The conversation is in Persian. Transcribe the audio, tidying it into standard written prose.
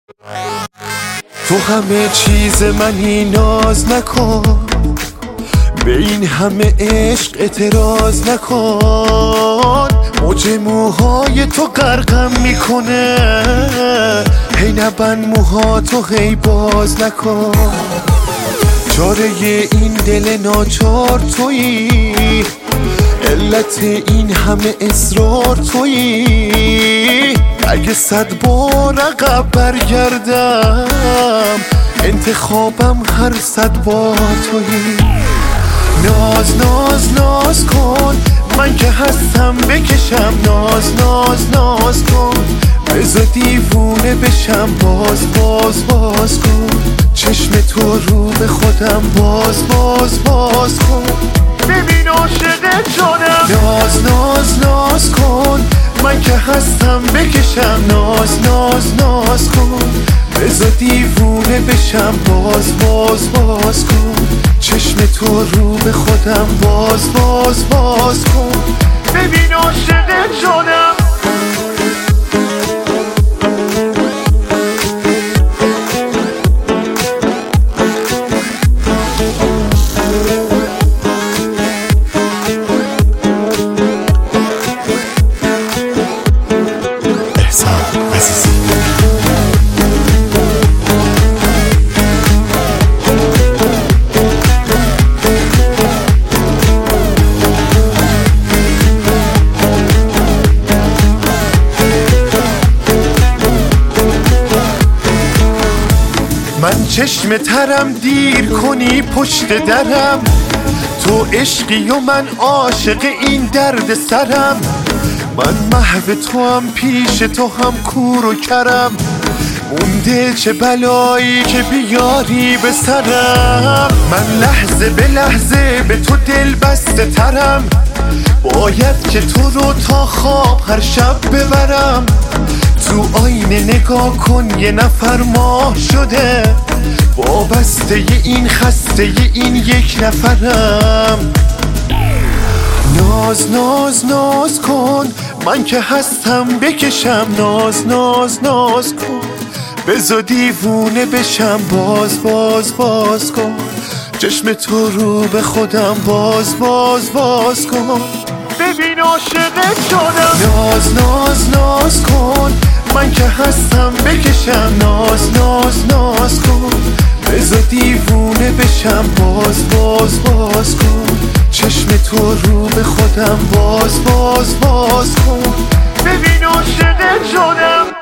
تو همه چیز منی، ناز نکن، به این همه عشق اعتراض نکن. موج موهای تو غرقم میکنه، هی نبند موهاتو، هی باز نکن. چاره این دل ناچار تویی، علت این همه اصرار تویی. اگه 100 بار عقب برگردم، انتخابم هر 100 بار تویی. ناز ناز ناز کن، من که هستم بکشم. ناز ناز ناز کن، بذار دیوونه بشم. باز باز باز کن، چشم تو رو به خودم باز باز باز کن. ببین عاشق جانم. ناز ناز ناز کن، من که هستم بکشم. ناز ناز ناز کن، بذار دیوونه بشم. باز باز باز کن، چشم تو رو به خودم باز باز باز کن. ببین عاشق جانم. من چشم ترم، دیر کنی پشت درم. تو عشقی و من عاشق این درد سرم. من محو تو هم، پیش تو هم کور و کرم. مونده چه بلایی که بیاری به سرم. من لحظه به لحظه به تو دل بسته ترم. باید که تو رو تا خواب هر شب ببرم. تو آینه نگاه کن، یه نفر ماه شده. وابسته این خسته این یک نفرم. ناز ناز ناز کن، من که هستم بکشم. ناز ناز ناز کن، بذار دیوونه بشم. باز باز باز کن، چشم تو رو به خودم باز باز باز کن. ببین عاشق جانم. ناز ناز ناز کن، من که هستم بکشم. ناز ناز ناز کن، بذار دیوونه بشم. باز باز باز کن، چشم تو رو به خودم باز باز باز کن. ببین عاشق جانم.